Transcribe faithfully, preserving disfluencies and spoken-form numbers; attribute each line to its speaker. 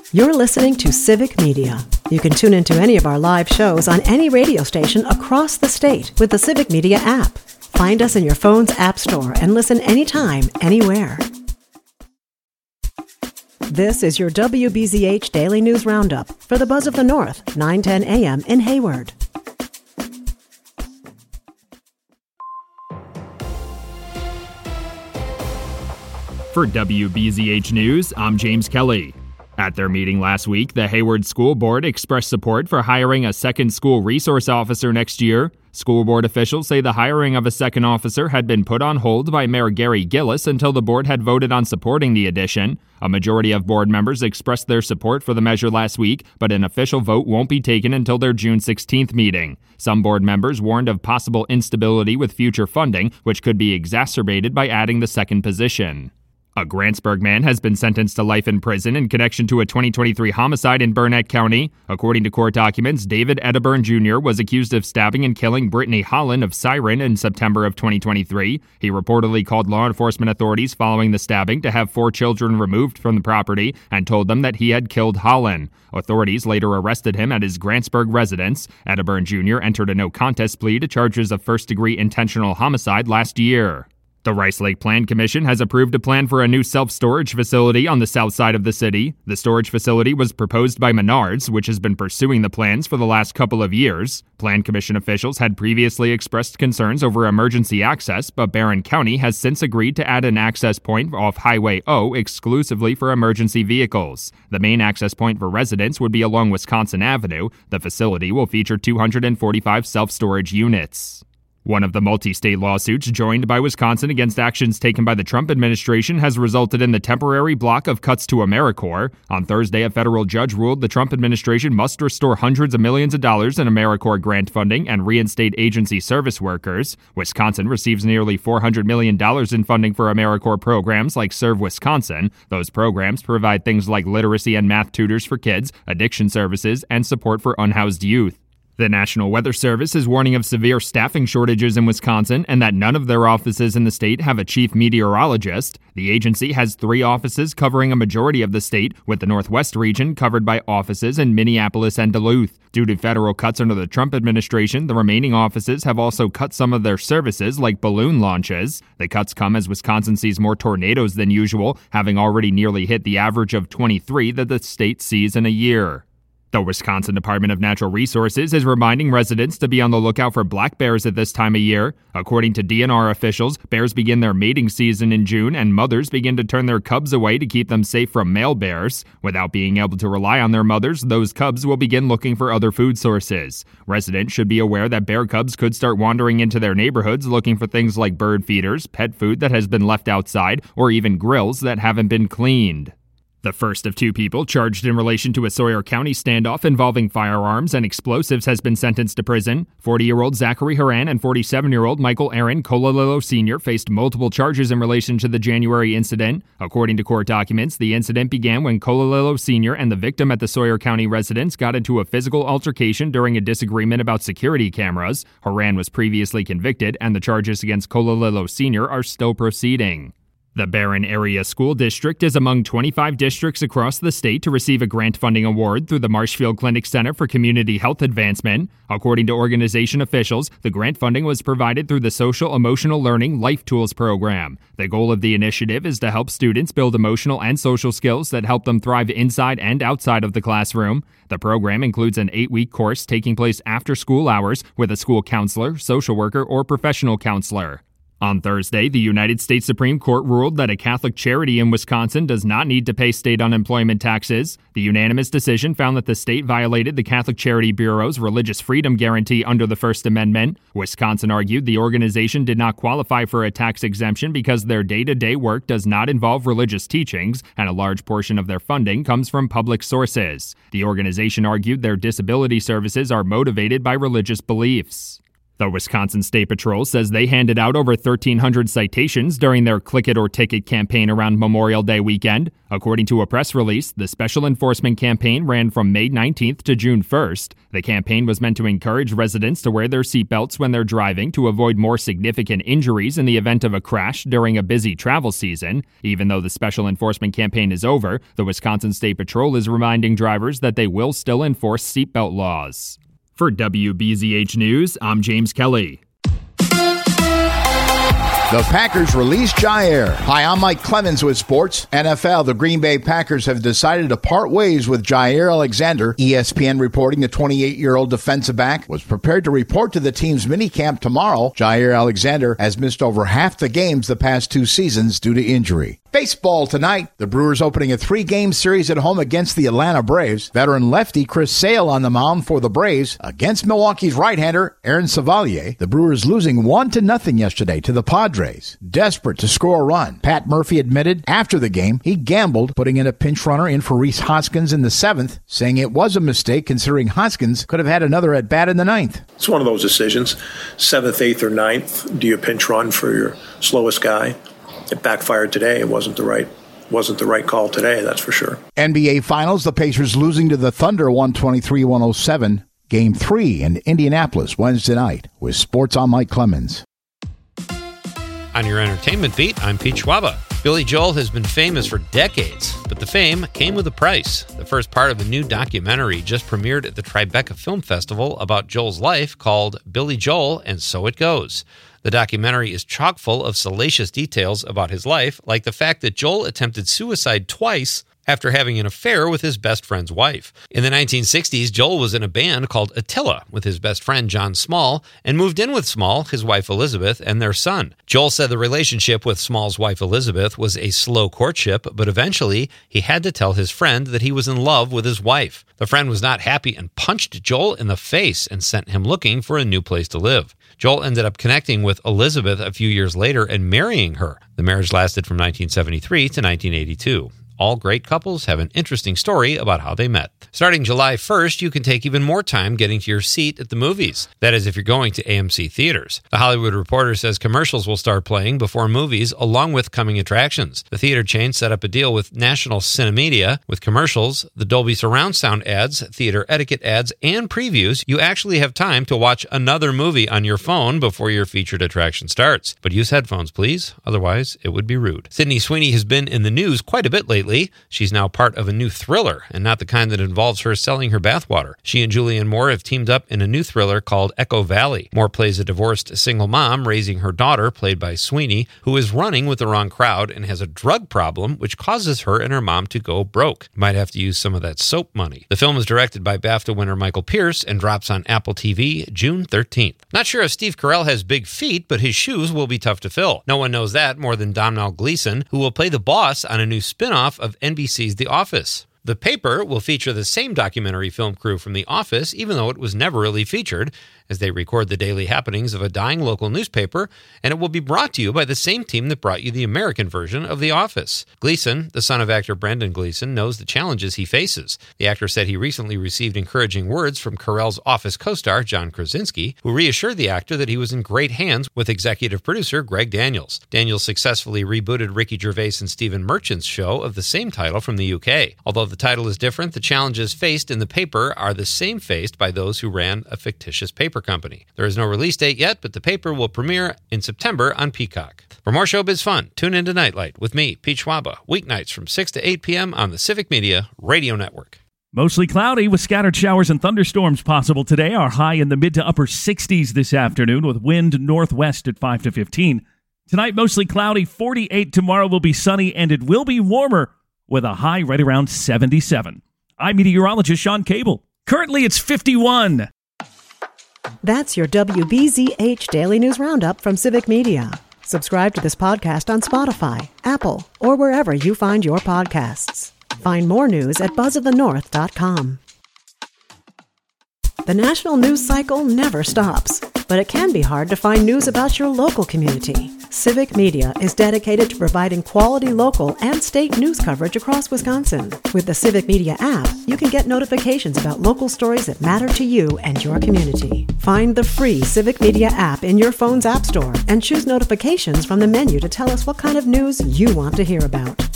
Speaker 1: You're listening to Civic Media. You can tune into any of our live shows on any radio station across the state with the Civic Media app. Find us in your phone's app store and listen anytime, anywhere. This is your W B Z H Daily News Roundup for the Buzz of the North, nine ten a.m. in Hayward.
Speaker 2: For W B Z H News, I'm James Kelly. At their meeting last week, the Hayward School Board expressed support for hiring a second school resource officer next year. School board officials say the hiring of a second officer had been put on hold by Mayor Gary Gillis until the board had voted on supporting the addition. A majority of board members expressed their support for the measure last week, but an official vote won't be taken until their June sixteenth meeting. Some board members warned of possible instability with future funding, which could be exacerbated by adding the second position. A Grantsburg man has been sentenced to life in prison in connection to a twenty twenty-three homicide in Burnett County. According to court documents, David Edderburn Junior was accused of stabbing and killing Brittany Holland of Siren in September of twenty twenty-three. He reportedly called law enforcement authorities following the stabbing to have four children removed from the property and told them that he had killed Holland. Authorities later arrested him at his Grantsburg residence. Edderburn Junior entered a no-contest plea to charges of first-degree intentional homicide last year. The Rice Lake Plan Commission has approved a plan for a new self-storage facility on the south side of the city. The storage facility was proposed by Menards, which has been pursuing the plans for the last couple of years. Plan Commission officials had previously expressed concerns over emergency access, but Barron County has since agreed to add an access point off Highway O exclusively for emergency vehicles. The main access point for residents would be along Wisconsin Avenue. The facility will feature two hundred forty-five self-storage units. One of the multi-state lawsuits joined by Wisconsin against actions taken by the Trump administration has resulted in the temporary block of cuts to AmeriCorps. On Thursday, a federal judge ruled the Trump administration must restore hundreds of millions of dollars in AmeriCorps grant funding and reinstate agency service workers. Wisconsin receives nearly four hundred million dollars in funding for AmeriCorps programs like Serve Wisconsin. Those programs provide things like literacy and math tutors for kids, addiction services, and support for unhoused youth. The National Weather Service is warning of severe staffing shortages in Wisconsin and that none of their offices in the state have a chief meteorologist. The agency has three offices covering a majority of the state, with the Northwest region covered by offices in Minneapolis and Duluth. Due to federal cuts under the Trump administration, the remaining offices have also cut some of their services, like balloon launches. The cuts come as Wisconsin sees more tornadoes than usual, having already nearly hit the average of twenty-three that the state sees in a year. The Wisconsin Department of Natural Resources is reminding residents to be on the lookout for black bears at this time of year. According to D N R officials, bears begin their mating season in June, and mothers begin to turn their cubs away to keep them safe from male bears. Without being able to rely on their mothers, those cubs will begin looking for other food sources. Residents should be aware that bear cubs could start wandering into their neighborhoods looking for things like bird feeders, pet food that has been left outside, or even grills that haven't been cleaned. The first of two people charged in relation to a Sawyer County standoff involving firearms and explosives has been sentenced to prison. forty-year-old Zachary Haran and forty-seven-year-old Michael Aaron Cololillo Senior faced multiple charges in relation to the January incident. According to court documents, the incident began when Cololillo Senior and the victim at the Sawyer County residence got into a physical altercation during a disagreement about security cameras. Haran was previously convicted, and the charges against Cololillo Senior are still proceeding. The Barron Area School District is among twenty-five districts across the state to receive a grant funding award through the Marshfield Clinic Center for Community Health Advancement. According to organization officials, the grant funding was provided through the Social Emotional Learning Life Tools program. The goal of the initiative is to help students build emotional and social skills that help them thrive inside and outside of the classroom. The program includes an eight-week course taking place after school hours with a school counselor, social worker, or professional counselor. On Thursday, the United States Supreme Court ruled that a Catholic charity in Wisconsin does not need to pay state unemployment taxes. The unanimous decision found that the state violated the Catholic Charity Bureau's religious freedom guarantee under the First Amendment. Wisconsin argued the organization did not qualify for a tax exemption because their day-to-day work does not involve religious teachings, and a large portion of their funding comes from public sources. The organization argued their disability services are motivated by religious beliefs. The Wisconsin State Patrol says they handed out over thirteen hundred citations during their Click It or Ticket campaign around Memorial Day weekend. According to a press release, the special enforcement campaign ran from May nineteenth to June first. The campaign was meant to encourage residents to wear their seatbelts when they're driving to avoid more significant injuries in the event of a crash during a busy travel season. Even though the special enforcement campaign is over, the Wisconsin State Patrol is reminding drivers that they will still enforce seatbelt laws. For W B Z H News, I'm James Kelly.
Speaker 3: The Packers release Jaire. Hi, I'm Mike Clemens with Sports. N F L, the Green Bay Packers have decided to part ways with Jaire Alexander. E S P N reporting the twenty-eight-year-old defensive back was prepared to report to the team's minicamp tomorrow. Jaire Alexander has missed over half the games the past two seasons due to injury. Baseball tonight. The Brewers opening a three-game series at home against the Atlanta Braves. Veteran lefty Chris Sale on the mound for the Braves against Milwaukee's right-hander Aaron Savalier. The Brewers losing one to nothing yesterday to the Padres. Desperate to score a run. Pat Murphy admitted after the game he gambled, putting in a pinch runner in for Rhys Hoskins in the seventh, saying it was a mistake considering Hoskins could have had another at-bat in the ninth.
Speaker 4: It's one of those decisions. Seventh, eighth, or ninth. Do you pinch run for your slowest guy? It backfired today. It wasn't the right wasn't the right call today, that's for sure.
Speaker 3: N B A Finals, the Pacers losing to the Thunder one twenty-three to one oh seven. Game three in Indianapolis Wednesday night. With Sports, I'm Mike Clemens.
Speaker 5: On your entertainment beat, I'm Pete Schwaba. Billy Joel has been famous for decades, but the fame came with a price. The first part of a new documentary just premiered at the Tribeca Film Festival about Joel's life called Billy Joel and So It Goes. The documentary is chock full of salacious details about his life, like the fact that Joel attempted suicide twice after having an affair with his best friend's wife. In the nineteen sixties, Joel was in a band called Attila with his best friend John Small and moved in with Small, his wife Elizabeth, and their son. Joel said the relationship with Small's wife Elizabeth was a slow courtship, but eventually he had to tell his friend that he was in love with his wife. The friend was not happy and punched Joel in the face and sent him looking for a new place to live. Joel ended up connecting with Elizabeth a few years later and marrying her. The marriage lasted from nineteen seventy-three to nineteen eighty-two. All great couples have an interesting story about how they met. Starting July first, you can take even more time getting to your seat at the movies. That is, if you're going to A M C theaters. The Hollywood Reporter says commercials will start playing before movies, along with coming attractions. The theater chain set up a deal with National Cinemedia. With commercials, the Dolby Surround Sound ads, theater etiquette ads, and previews, you actually have time to watch another movie on your phone before your featured attraction starts. But use headphones, please. Otherwise, it would be rude. Sydney Sweeney has been in the news quite a bit lately. She's now part of a new thriller, and not the kind that involves her selling her bathwater. She and Julianne Moore have teamed up in a new thriller called Echo Valley. Moore plays a divorced single mom raising her daughter, played by Sweeney, who is running with the wrong crowd and has a drug problem which causes her and her mom to go broke. Might have to use some of that soap money. The film is directed by BAFTA winner Michael Pierce and drops on Apple T V June thirteenth. Not sure if Steve Carell has big feet, but his shoes will be tough to fill. No one knows that more than Domhnall Gleeson, who will play the boss on a new spin-off of N B C's The Office. The Paper will feature the same documentary film crew from The Office, even though it was never really featured, as they record the daily happenings of a dying local newspaper, and it will be brought to you by the same team that brought you the American version of The Office. Gleeson, the son of actor Brendan Gleeson, knows the challenges he faces. The actor said he recently received encouraging words from Carell's Office co-star John Krasinski, who reassured the actor that he was in great hands with executive producer Greg Daniels. Daniels successfully rebooted Ricky Gervais and Stephen Merchant's show of the same title from the U K. Although the title is different, the challenges faced in The Paper are the same faced by those who ran a fictitious paper company. There is no release date yet, but The Paper will premiere in September on Peacock. For more showbiz fun, tune into Nightlight with me, Pete Schwaba, weeknights from six to eight p.m. on the Civic Media Radio Network.
Speaker 6: Mostly cloudy with scattered showers and thunderstorms possible today. Our high in the mid to upper sixties this afternoon with wind northwest at five to fifteen. Tonight, mostly cloudy, forty-eight. Tomorrow will be sunny, and it will be warmer with a high right around seventy-seven. I'm meteorologist Sean Cable. Currently, it's fifty-one.
Speaker 1: That's your W B Z H Daily News Roundup from Civic Media. Subscribe to this podcast on Spotify, Apple, or wherever you find your podcasts. Find more news at buzz of the north dot com. The national news cycle never stops, but it can be hard to find news about your local community. Civic Media is dedicated to providing quality local and state news coverage across Wisconsin. With the Civic Media app, you can get notifications about local stories that matter to you and your community. Find the free Civic Media app in your phone's app store and choose notifications from the menu to tell us what kind of news you want to hear about.